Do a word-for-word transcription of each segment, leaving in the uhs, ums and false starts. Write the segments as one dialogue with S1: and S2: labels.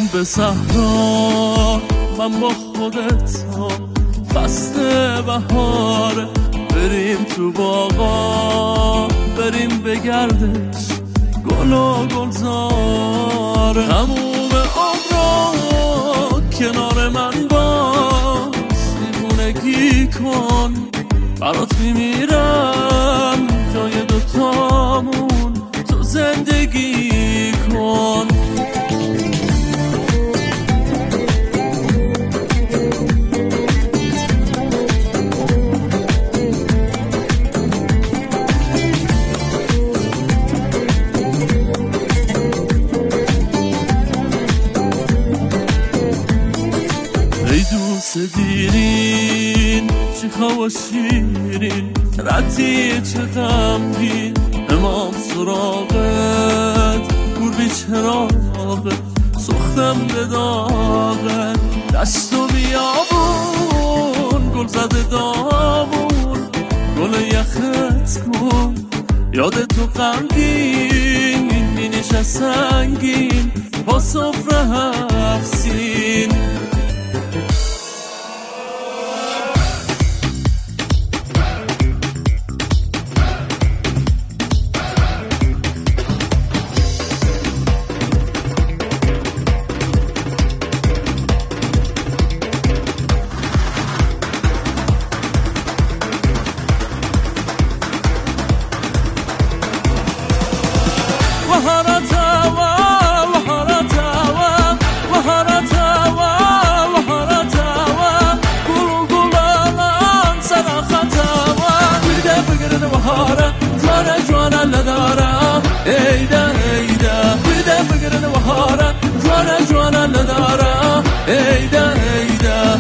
S1: به صحرا، من با خودت تا فصل بهاره، بریم تو باغا، بریم به گردش گل و گلزار. تموم عمرا کنار من باش، دیوونگی کن برات میمیرم، جای دوتامون تو زندگی کن. ای دوست دیرین چیخا و شیرین، رتی چه غمگین، امام سراغت گور بی چراغت، سختم به داغت، دشت و بیابون گل زده دامون، گل یخت کن یاد تو غمگین، بینیش سنگین با سفره هفسین. ایده ایده بیده بگرن و هاره، جوانا جوانا نداره. ایده ایده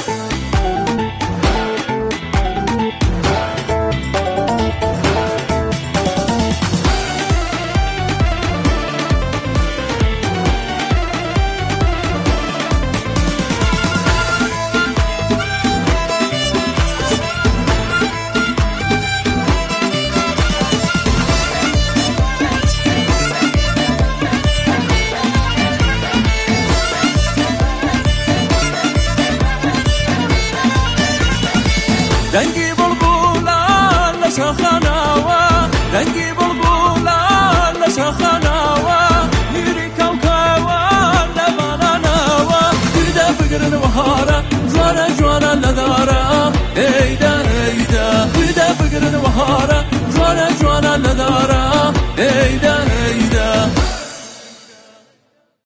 S1: رنگی بلبلان لشاخناوا، رنگی بلبلان لشاخناوا، میری کوکوان لبناناوا، بیده بگرن و هاره، جوانا جوانا نداره. ایده ایده بیده بگرن و هاره، جوانا جوانا نداره. ایده ایده